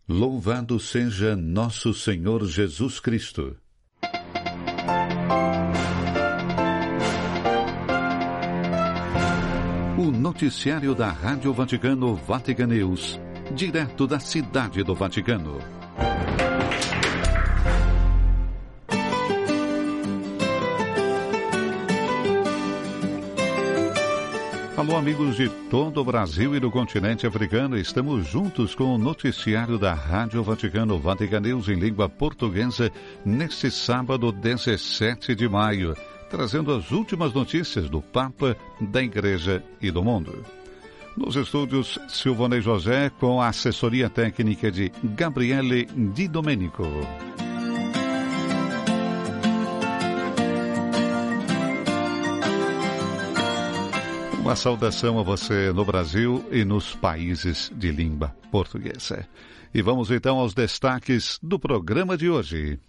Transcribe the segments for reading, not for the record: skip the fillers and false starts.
Louvado seja nosso Senhor Jesus Cristo. O noticiário da Rádio Vaticano, Vatican News, direto da Cidade do Vaticano. Alô, amigos de todo o Brasil e do continente africano, estamos juntos com o noticiário da Rádio Vaticano, Vatican News em língua portuguesa, neste sábado 17 de maio, trazendo as últimas notícias do Papa, da Igreja e do mundo. Nos estúdios, Silvonei José, com a assessoria técnica de Gabriele Di Domenico. Uma saudação a você no Brasil e nos países de língua portuguesa. E vamos então aos destaques do programa de hoje.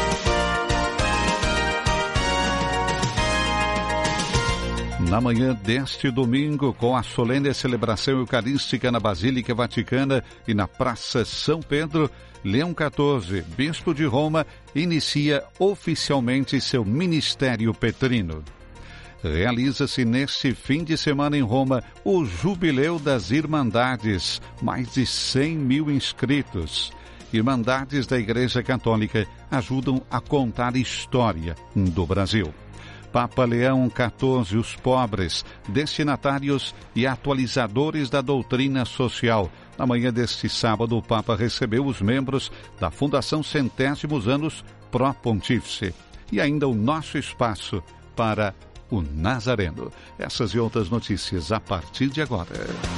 Na manhã deste domingo, com a solene celebração eucarística na Basílica Vaticana e na Praça São Pedro, Leão XIV, bispo de Roma, inicia oficialmente seu ministério petrino. Realiza-se neste fim de semana em Roma o Jubileu das Irmandades, mais de 100 mil inscritos. Irmandades da Igreja Católica ajudam a contar a história do Brasil. Papa Leão XIV, os pobres, destinatários e atualizadores da doutrina social. Na manhã deste sábado, o Papa recebeu os membros da Fundação Centésimos Anos Pro Pontífice. E ainda o nosso espaço para o Nazareno. Essas e outras notícias a partir de agora.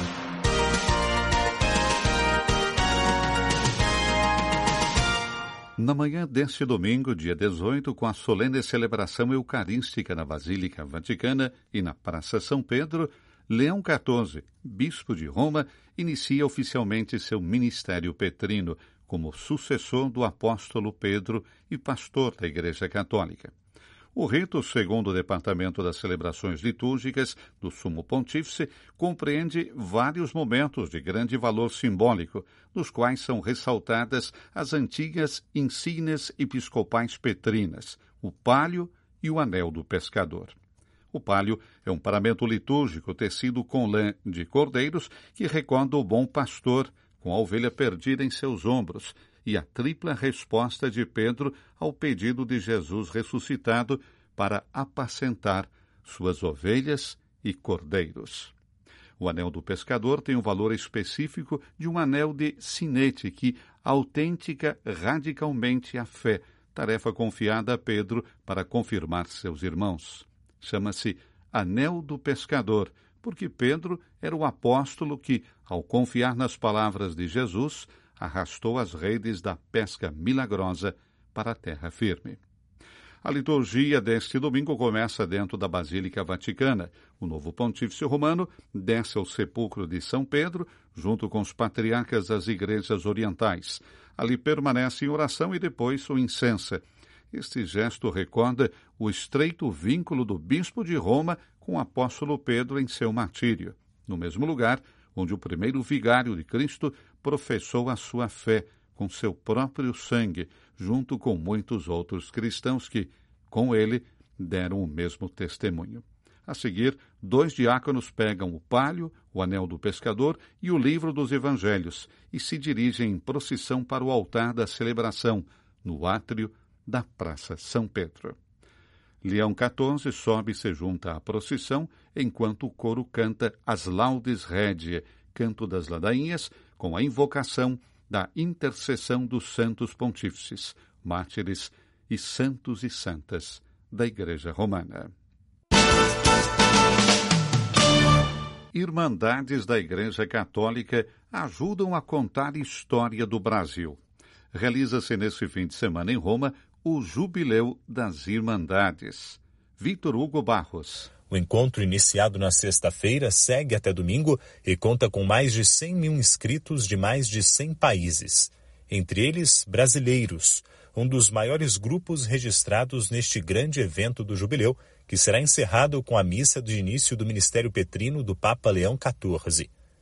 Na manhã deste domingo, dia 18, com a solene celebração eucarística na Basílica Vaticana e na Praça São Pedro, Leão XIV, bispo de Roma, inicia oficialmente seu ministério petrino como sucessor do apóstolo Pedro e pastor da Igreja Católica. O rito, segundo o Departamento das Celebrações Litúrgicas do Sumo Pontífice, compreende vários momentos de grande valor simbólico, nos quais são ressaltadas as antigas insígnias episcopais petrinas, o pálio e o anel do pescador. O pálio é um paramento litúrgico tecido com lã de cordeiros que recorda o bom pastor, com a ovelha perdida em seus ombros, e a tripla resposta de Pedro ao pedido de Jesus ressuscitado para apacentar suas ovelhas e cordeiros. O anel do pescador tem o valor específico de um anel de sinete que autentica radicalmente a fé, tarefa confiada a Pedro para confirmar seus irmãos. Chama-se Anel do Pescador, porque Pedro era o apóstolo que, ao confiar nas palavras de Jesus, arrastou as redes da pesca milagrosa para a terra firme. A liturgia deste domingo começa dentro da Basílica Vaticana. O novo pontífice romano desce ao sepulcro de São Pedro, junto com os patriarcas das igrejas orientais. Ali permanece em oração e depois o incensa. Este gesto recorda o estreito vínculo do bispo de Roma com o apóstolo Pedro em seu martírio. No mesmo lugar, onde o primeiro vigário de Cristo professou a sua fé com seu próprio sangue, junto com muitos outros cristãos que, com ele, deram o mesmo testemunho. A seguir, 2 diáconos pegam o pálio, o anel do pescador e o livro dos evangelhos e se dirigem em procissão para o altar da celebração, no átrio da Praça São Pedro. Leão XIV sobe e se junta à procissão, enquanto o coro canta as Laudes Regiae, canto das ladainhas, com a invocação da intercessão dos santos pontífices, mártires e santos e santas da Igreja Romana. Irmandades da Igreja Católica ajudam a contar a história do Brasil. Realiza-se neste fim de semana em Roma o Jubileu das Irmandades. Victor Hugo Barros. O encontro, iniciado na sexta-feira, segue até domingo e conta com mais de 100 mil inscritos de mais de 100 países. Entre eles, brasileiros, um dos maiores grupos registrados neste grande evento do Jubileu, que será encerrado com a missa de início do Ministério Petrino do Papa Leão XIV.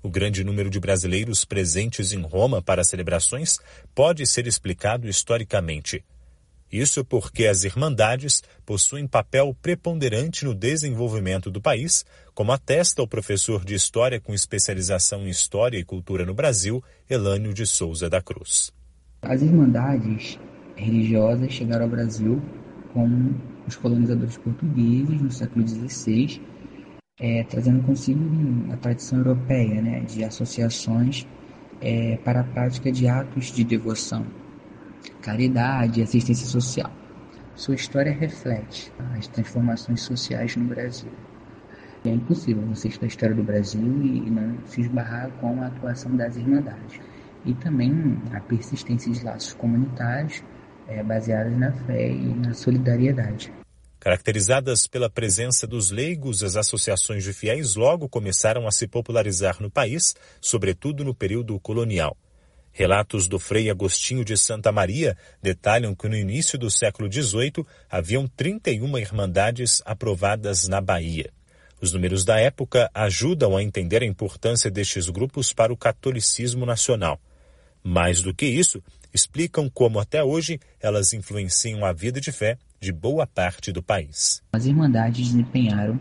O grande número de brasileiros presentes em Roma para as celebrações pode ser explicado historicamente. Isso porque as Irmandades possuem papel preponderante no desenvolvimento do país, como atesta o professor de História com especialização em História e Cultura no Brasil, Elânio de Souza da Cruz. As Irmandades religiosas chegaram ao Brasil com os colonizadores portugueses no século XVI, trazendo consigo a tradição europeia, de associações para a prática de atos de devoção, caridade e assistência social. Sua história reflete as transformações sociais no Brasil. É impossível você estudar a história do Brasil e não se esbarrar com a atuação das Irmandades. E também a persistência de laços comunitários baseados na fé e na solidariedade. Caracterizadas pela presença dos leigos, as associações de fiéis logo começaram a se popularizar no país, sobretudo no período colonial. Relatos do Frei Agostinho de Santa Maria detalham que no início do século XVIII haviam 31 irmandades aprovadas na Bahia. Os números da época ajudam a entender a importância destes grupos para o catolicismo nacional. Mais do que isso, explicam como até hoje elas influenciam a vida de fé de boa parte do país. As Irmandades desempenharam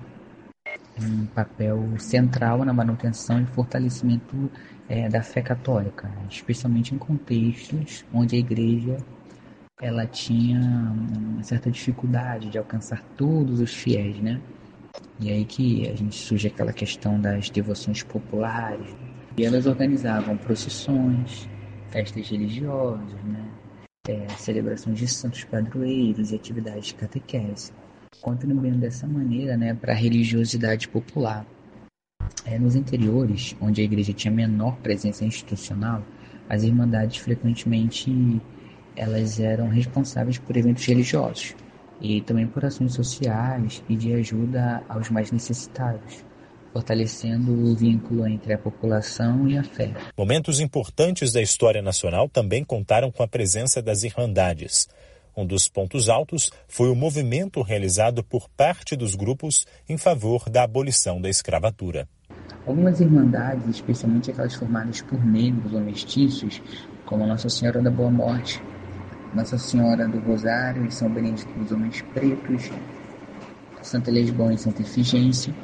um papel central na manutenção e fortalecimento da fé católica, especialmente em contextos onde a Igreja ela tinha uma certa dificuldade de alcançar todos os fiéis, E aí que a gente surge aquela questão das devoções populares. E elas organizavam procissões, festas religiosas, celebrações de santos padroeiros e atividades de catequese, contribuindo dessa maneira para a religiosidade popular. Nos interiores, onde a igreja tinha menor presença institucional, as irmandades frequentemente elas eram responsáveis por eventos religiosos e também por ações sociais e de ajuda aos mais necessitados, fortalecendo o vínculo entre a população e a fé. Momentos importantes da história nacional também contaram com a presença das Irmandades. Um dos pontos altos foi o movimento realizado por parte dos grupos em favor da abolição da escravatura. Algumas irmandades, especialmente aquelas formadas por negros ou mestiços, como Nossa Senhora da Boa Morte, Nossa Senhora do Rosário e São Benedito dos Homens Pretos, Santa Lisboa e Santa Efigência,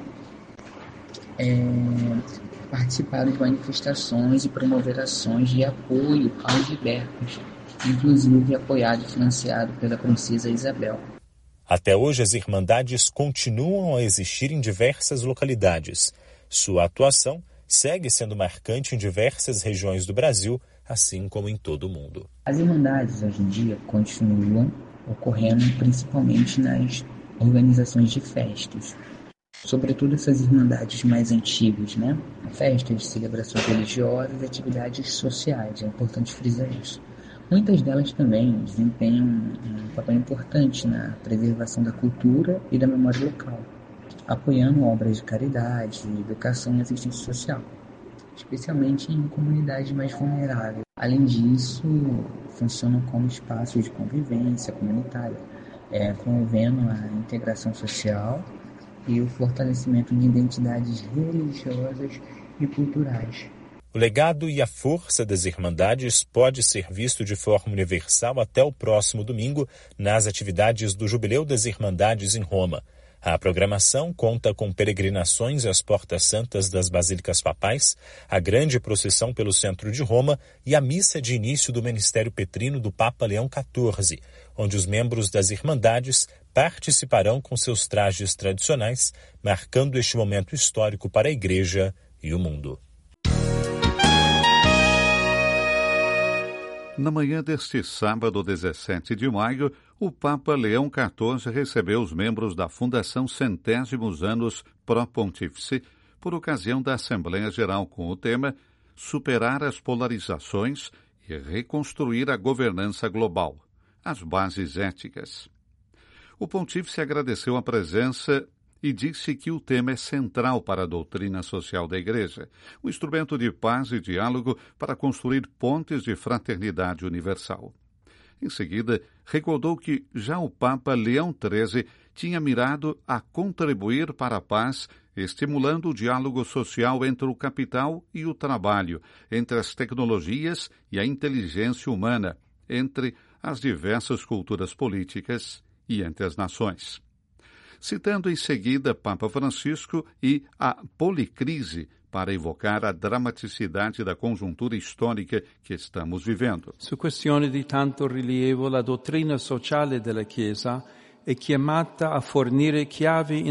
participaram de manifestações e promover ações de apoio aos libertos, inclusive apoiado e financiado pela princesa Isabel. Até hoje, as Irmandades continuam a existir em diversas localidades. Sua atuação segue sendo marcante em diversas regiões do Brasil, assim como em todo o mundo. As Irmandades, hoje em dia, continuam ocorrendo principalmente nas organizações de festas. Sobretudo essas irmandades mais antigas, Festas, celebrações religiosas e atividades sociais, é importante frisar isso. Muitas delas também desempenham um papel importante na preservação da cultura e da memória local, apoiando obras de caridade, educação e assistência social, especialmente em comunidades mais vulneráveis. Além disso, funcionam como espaços de convivência comunitária, promovendo a integração social e o fortalecimento de identidades religiosas e culturais. O legado e a força das Irmandades pode ser visto de forma universal até o próximo domingo nas atividades do Jubileu das Irmandades em Roma. A programação conta com peregrinações às portas santas das basílicas papais, a grande procissão pelo centro de Roma e a missa de início do ministério petrino do Papa Leão XIV, onde os membros das Irmandades participarão com seus trajes tradicionais, marcando este momento histórico para a Igreja e o mundo. Na manhã deste sábado, 17 de maio, o Papa Leão XIV recebeu os membros da Fundação Centésimos Anos Pro Pontífice por ocasião da Assembleia Geral com o tema Superar as polarizações e reconstruir a governança global, as bases éticas. O pontífice agradeceu a presença e disse que o tema é central para a doutrina social da Igreja, um instrumento de paz e diálogo para construir pontes de fraternidade universal. Em seguida, recordou que já o Papa Leão XIII tinha mirado a contribuir para a paz, estimulando o diálogo social entre o capital e o trabalho, entre as tecnologias e a inteligência humana, entre as diversas culturas políticas e entre as nações. Citando em seguida Papa Francisco e a policrise para evocar a dramaticidade da conjuntura histórica que estamos vivendo. Su questioni di tanto rilievo, la dottrina sociale della Chiesa è chiamata a fornire chiavi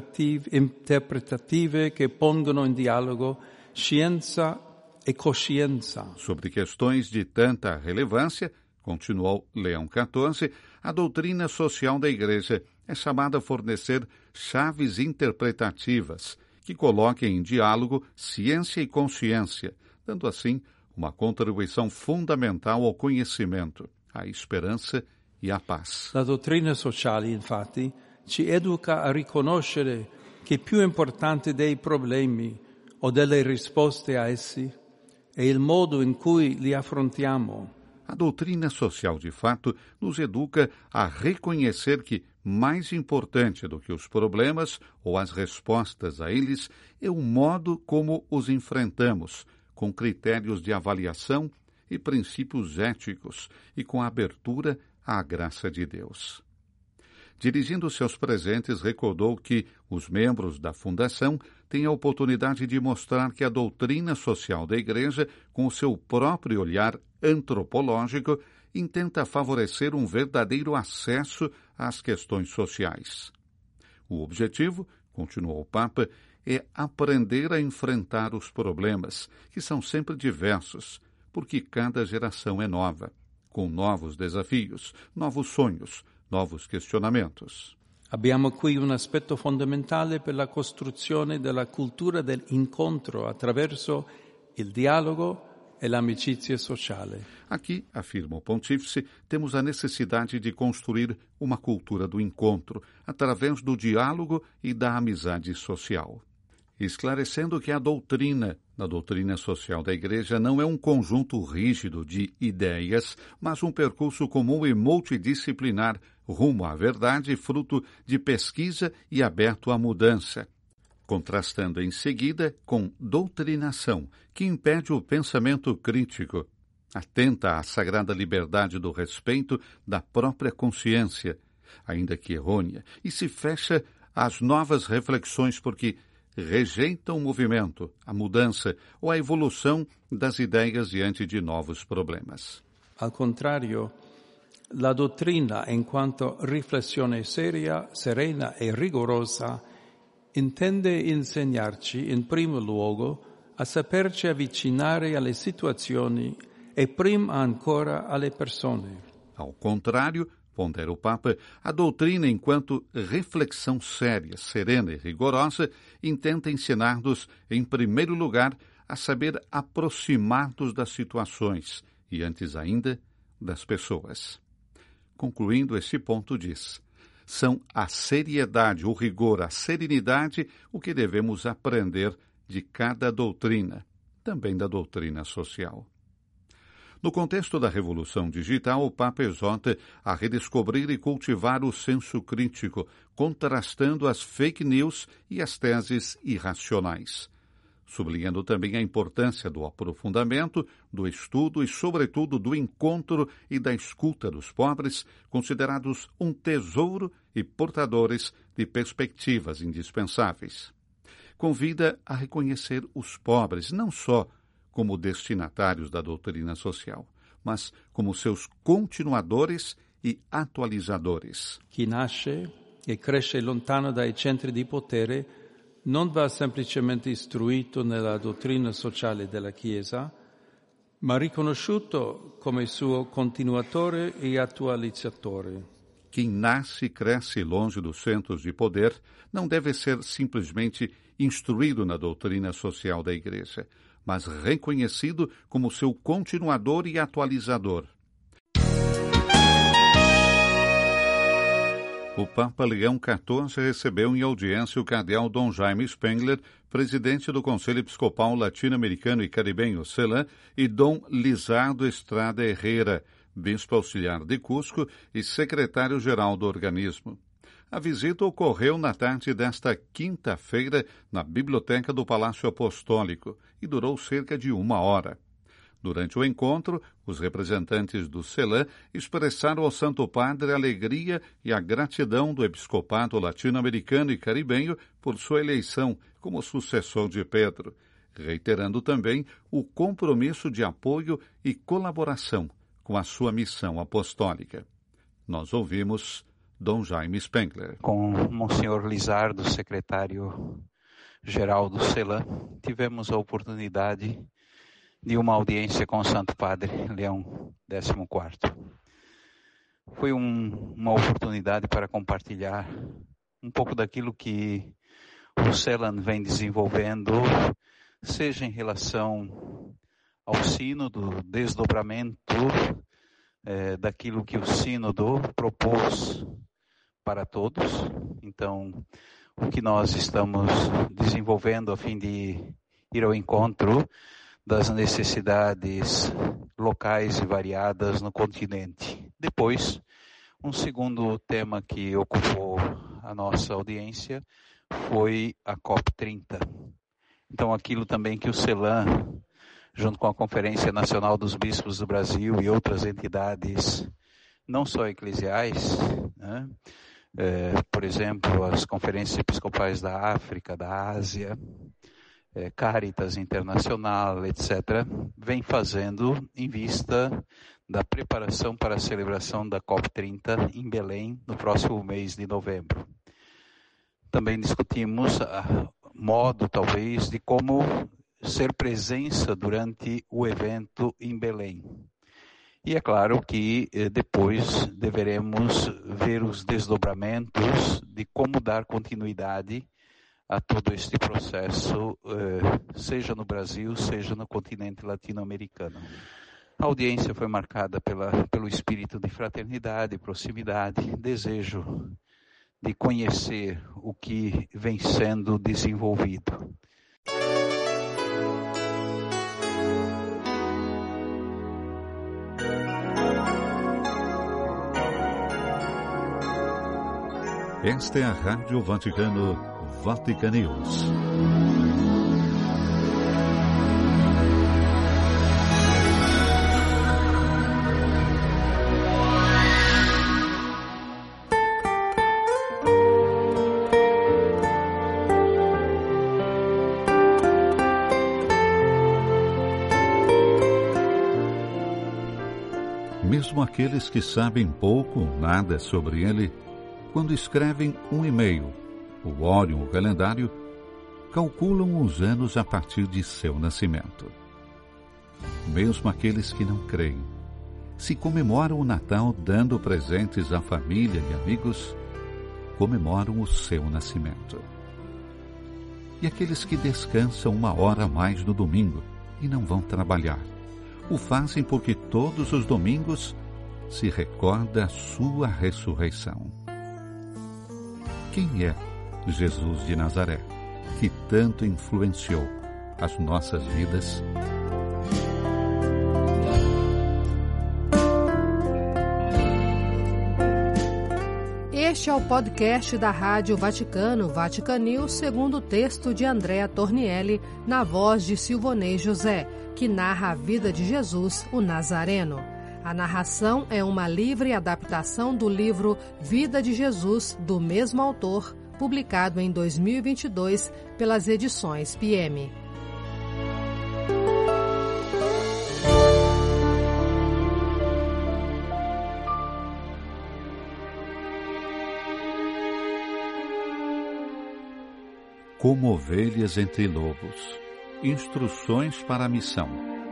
interpretative che pongono in dialogo scienza e coscienza. Sobre questões de tanta relevância, continuou Leão XIV, a doutrina social da Igreja é chamada a fornecer chaves interpretativas que coloquem em diálogo ciência e consciência, dando assim uma contribuição fundamental ao conhecimento, à esperança e à paz. La dottrina sociale, infatti, ci educa a riconoscere che più importante dei problemi o delle risposte a essi è il modo in cui li affrontiamo. A doutrina social, de fato, nos educa a reconhecer que mais importante do que os problemas ou as respostas a eles é o modo como os enfrentamos, com critérios de avaliação e princípios éticos e com abertura à graça de Deus. Dirigindo-se aos presentes, recordou que os membros da Fundação têm a oportunidade de mostrar que a doutrina social da Igreja, com o seu próprio olhar antropológico, intenta favorecer um verdadeiro acesso às questões sociais. O objetivo, continuou o Papa, é aprender a enfrentar os problemas, que são sempre diversos, porque cada geração é nova, com novos desafios, novos sonhos, novos questionamentos. Abbiamo qui un aspetto fondamentale per la costruzione della cultura dell'incontro attraverso il dialogo e l'amicizia sociale. Aqui, afirma o pontífice, temos a necessidade de construir uma cultura do encontro através do diálogo e da amizade social. Esclarecendo que a doutrina social da Igreja não é um conjunto rígido de ideias, mas um percurso comum e multidisciplinar rumo à verdade, fruto de pesquisa e aberto à mudança, contrastando em seguida com doutrinação, que impede o pensamento crítico, atenta à sagrada liberdade do respeito da própria consciência, ainda que errônea, e se fecha às novas reflexões porque rejeitam o movimento, a mudança ou a evolução das ideias diante de novos problemas. Al contrario, la dottrina, in quanto riflessione seria, serena e rigorosa, intende insegnarci, in primo luogo, a saperci avvicinare alle situazioni e prima ancora alle persone. Ao contrário, pondera o Papa, a doutrina, enquanto reflexão séria, serena e rigorosa, intenta ensinar-nos, em primeiro lugar, a saber aproximar-nos das situações e, antes ainda, das pessoas. Concluindo esse ponto, diz: são a seriedade, o rigor, a serenidade o que devemos aprender de cada doutrina, também da doutrina social. No contexto da revolução digital, o Papa exorta a redescobrir e cultivar o senso crítico, contrastando as fake news e as teses irracionais, sublinhando também a importância do aprofundamento, do estudo e, sobretudo, do encontro e da escuta dos pobres, considerados um tesouro e portadores de perspectivas indispensáveis. Convida a reconhecer os pobres, não só como destinatários da doutrina social, mas como seus continuadores e atualizadores. Chi nasce e cresce lontano dai centri di potere non va semplicemente istruito nella dottrina sociale della Chiesa, ma riconosciuto come suo continuatore e attualizzatore. Quem nasce e cresce longe dos centros de poder não deve ser simplesmente instruído na doutrina social da Igreja, mas reconhecido como seu continuador e atualizador. O Papa Leão XIV recebeu em audiência o cardeal Dom Jaime Spengler, presidente do Conselho Episcopal Latino-Americano e Caribenho, CELAM, e Dom Lizardo Estrada Herrera, bispo auxiliar de Cusco e secretário-geral do organismo. A visita ocorreu na tarde desta quinta-feira na Biblioteca do Palácio Apostólico e durou cerca de 1 hora. Durante o encontro, os representantes do CELAM expressaram ao Santo Padre a alegria e a gratidão do episcopado latino-americano e caribenho por sua eleição como sucessor de Pedro, reiterando também o compromisso de apoio e colaboração com a sua missão apostólica. Nós ouvimos Dom Jaime Spengler. Com Monsenhor Lizardo, secretário-geral do CELAM, tivemos a oportunidade de uma audiência com o Santo Padre Leão XIV. Foi uma oportunidade para compartilhar um pouco daquilo que o CELAM vem desenvolvendo, seja em relação ao sínodo, desdobramento daquilo que o sínodo propôs para todos. Então, o que nós estamos desenvolvendo a fim de ir ao encontro das necessidades locais e variadas no continente. Depois, um segundo tema que ocupou a nossa audiência foi a COP30. Então, aquilo também que o CELAM, junto com a Conferência Nacional dos Bispos do Brasil e outras entidades, não só eclesiais, né? Por exemplo, as conferências episcopais da África, da Ásia, Caritas Internacional, etc., vem fazendo em vista da preparação para a celebração da COP30 em Belém, no próximo mês de novembro. Também discutimos modo, talvez, de como ser presença durante o evento em Belém. E é claro que depois deveremos ver os desdobramentos de como dar continuidade a todo este processo, seja no Brasil, seja no continente latino-americano. A audiência foi marcada pelo espírito de fraternidade, proximidade, desejo de conhecer o que vem sendo desenvolvido. Esta é a Rádio Vaticano, Vatican News. Mesmo aqueles que sabem pouco ou nada sobre ele, quando escrevem um e-mail, o Órion, o calendário, calculam os anos a partir de seu nascimento. Mesmo aqueles que não creem, se comemoram o Natal dando presentes à família e amigos, comemoram o seu nascimento. E aqueles que descansam 1 hora a mais no domingo e não vão trabalhar, o fazem porque todos os domingos se recorda a sua ressurreição. Quem é Jesus de Nazaré, que tanto influenciou as nossas vidas? Este é o podcast da Rádio Vaticano, Vatican News, segundo o texto de Andrea Tornielli, na voz de Silvonei José, que narra a vida de Jesus, o Nazareno. A narração é uma livre adaptação do livro Vida de Jesus, do mesmo autor, publicado em 2022 pelas edições PM. Como ovelhas entre lobos. Instruções para a missão.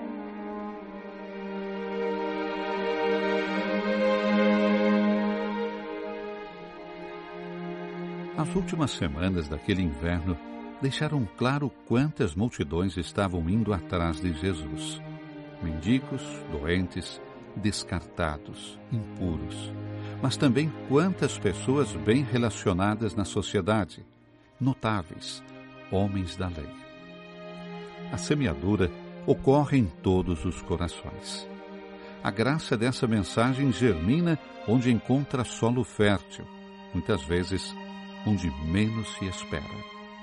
As últimas semanas daquele inverno deixaram claro quantas multidões estavam indo atrás de Jesus. Mendigos, doentes, descartados, impuros. Mas também quantas pessoas bem relacionadas na sociedade, notáveis, homens da lei. A semeadura ocorre em todos os corações. A graça dessa mensagem germina onde encontra solo fértil, muitas vezes onde menos se espera.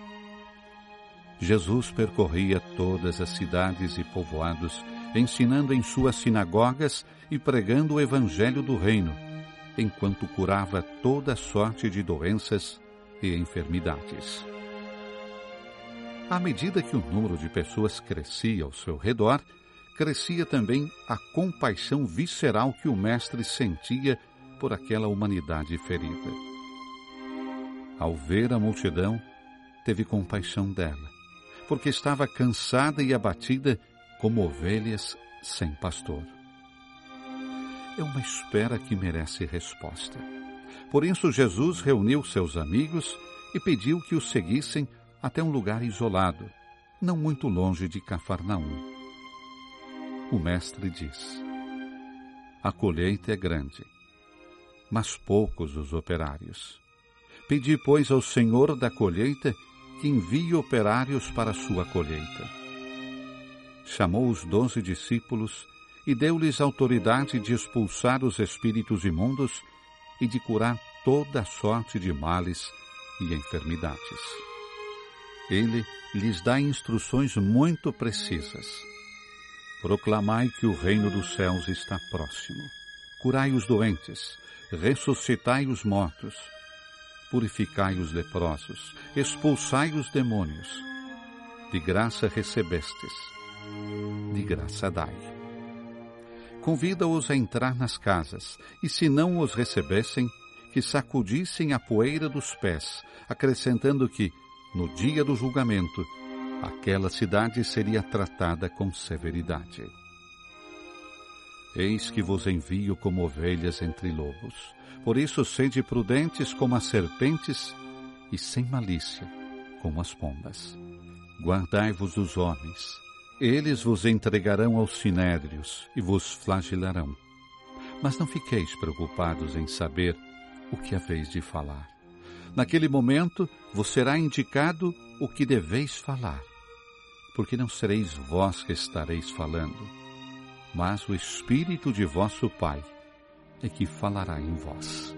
Jesus percorria todas as cidades e povoados, ensinando em suas sinagogas e pregando o evangelho do reino, enquanto curava toda sorte de doenças e enfermidades. À medida que o número de pessoas crescia ao seu redor, crescia também a compaixão visceral que o mestre sentia por aquela humanidade ferida. Ao ver a multidão, teve compaixão dela, porque estava cansada e abatida como ovelhas sem pastor. É uma espera que merece resposta. Por isso Jesus reuniu seus amigos e pediu que o seguissem até um lugar isolado, não muito longe de Cafarnaum. O mestre diz: a colheita é grande, mas poucos os operários. Pedi, pois, ao Senhor da colheita que envie operários para a sua colheita. Chamou os 12 discípulos e deu-lhes autoridade de expulsar os espíritos imundos e de curar toda sorte de males e enfermidades. Ele lhes dá instruções muito precisas. Proclamai que o reino dos céus está próximo. Curai os doentes, ressuscitai os mortos, purificai os leprosos, expulsai os demônios. De graça recebestes, de graça dai. Convida-os a entrar nas casas, e se não os recebessem, que sacudissem a poeira dos pés, acrescentando que, no dia do julgamento, aquela cidade seria tratada com severidade. Eis que vos envio como ovelhas entre lobos. Por isso sede prudentes como as serpentes e sem malícia como as pombas. Guardai-vos dos homens. Eles vos entregarão aos sinédrios e vos flagelarão. Mas não fiqueis preocupados em saber o que haveis de falar. Naquele momento vos será indicado o que deveis falar, porque não sereis vós que estareis falando, mas o Espírito de vosso Pai é que falará em vós.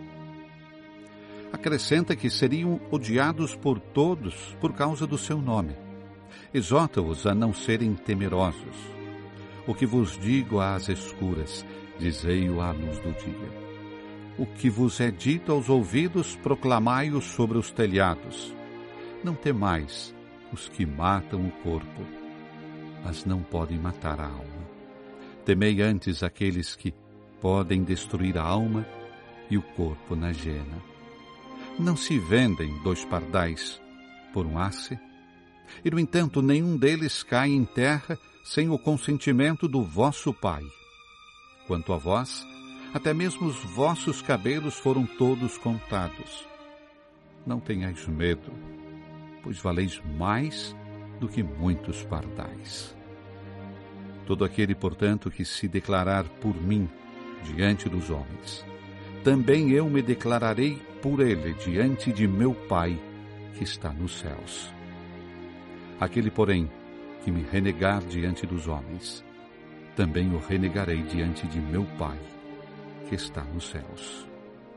Acrescenta que seriam odiados por todos por causa do seu nome. Exorta-os a não serem temerosos. O que vos digo às escuras, dizei-o à luz do dia. O que vos é dito aos ouvidos, proclamai-o sobre os telhados. Não temais os que matam o corpo, mas não podem matar a alma. Temei antes aqueles que podem destruir a alma e o corpo na hiena. Não se vendem 2 pardais por um asse? E, no entanto, nenhum deles cai em terra sem o consentimento do vosso Pai. Quanto a vós, até mesmo os vossos cabelos foram todos contados. Não tenhais medo, pois valeis mais do que muitos pardais. Todo aquele, portanto, que se declarar por mim diante dos homens, também eu me declararei por ele diante de meu Pai que está nos céus. Aquele, porém, que me renegar diante dos homens, também o renegarei diante de meu Pai que está nos céus.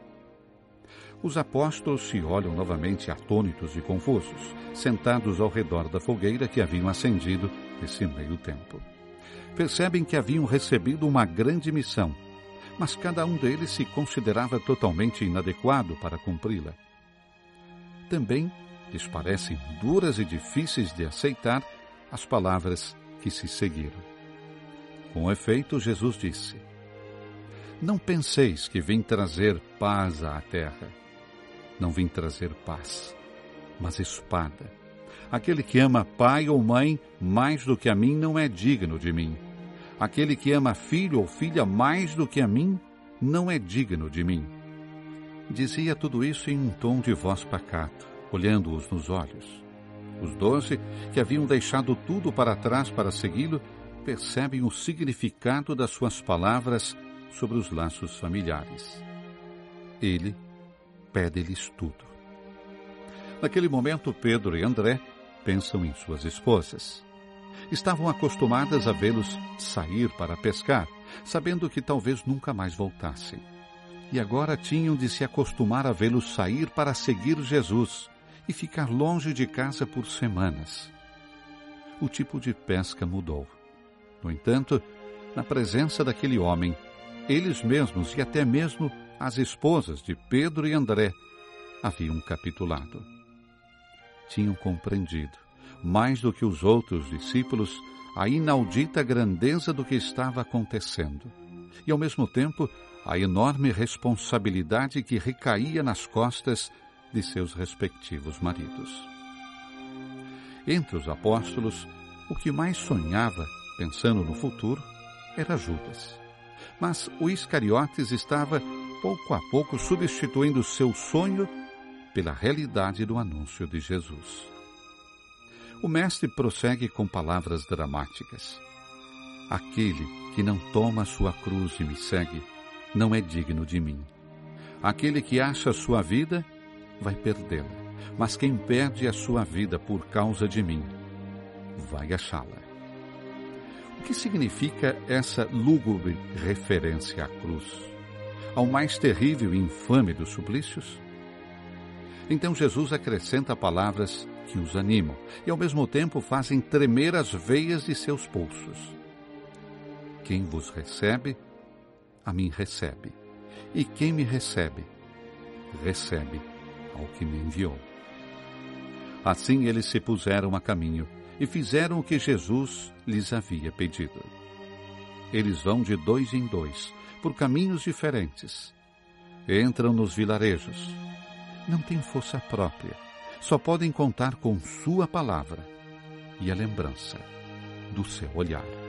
Os apóstolos se olham novamente atônitos e confusos, sentados ao redor da fogueira que haviam acendido nesse meio tempo. Percebem que haviam recebido uma grande missão, mas cada um deles se considerava totalmente inadequado para cumpri-la. Também lhes parecem duras e difíceis de aceitar as palavras que se seguiram. Com efeito, Jesus disse: não penseis que vim trazer paz à terra. Não vim trazer paz, mas espada. Aquele que ama pai ou mãe mais do que a mim não é digno de mim. Aquele que ama filho ou filha mais do que a mim não é digno de mim. Dizia tudo isso em um tom de voz pacato, olhando-os nos olhos. Os 12, que haviam deixado tudo para trás para segui-lo, percebem o significado das suas palavras sobre os laços familiares. Ele pede-lhes tudo. Naquele momento, Pedro e André pensam em suas esposas. Estavam acostumadas a vê-los sair para pescar, sabendo que talvez nunca mais voltassem. e agora tinham de se acostumar a vê-lo sair para seguir Jesus e ficar longe de casa por semanas. O tipo de pesca mudou. No entanto, na presença daquele homem, eles mesmos e até mesmo as esposas de Pedro e André haviam capitulado. Tinham compreendido, mais do que os outros discípulos, a inaudita grandeza do que estava acontecendo e, ao mesmo tempo, a enorme responsabilidade que recaía nas costas de seus respectivos maridos. Entre os apóstolos, o que mais sonhava, pensando no futuro, era Judas. Mas o Iscariotes estava, pouco a pouco, substituindo seu sonho pela realidade do anúncio de Jesus. O mestre prossegue com palavras dramáticas. Aquele que não toma sua cruz e me segue, não é digno de mim. Aquele que acha a sua vida, vai perdê-la. Mas quem perde a sua vida por causa de mim, vai achá-la. O que significa essa lúgubre referência à cruz? Ao mais terrível e infame dos suplícios? Então Jesus acrescenta palavras que os animam e ao mesmo tempo fazem tremer as veias de seus pulsos. Quem vos recebe, a mim recebe. E quem me recebe, recebe ao que me enviou. Assim eles se puseram a caminho e fizeram o que Jesus lhes havia pedido. Eles vão de 2 em 2, por caminhos diferentes. Entram nos vilarejos. Não têm força própria. Só podem contar com sua palavra e a lembrança do seu olhar.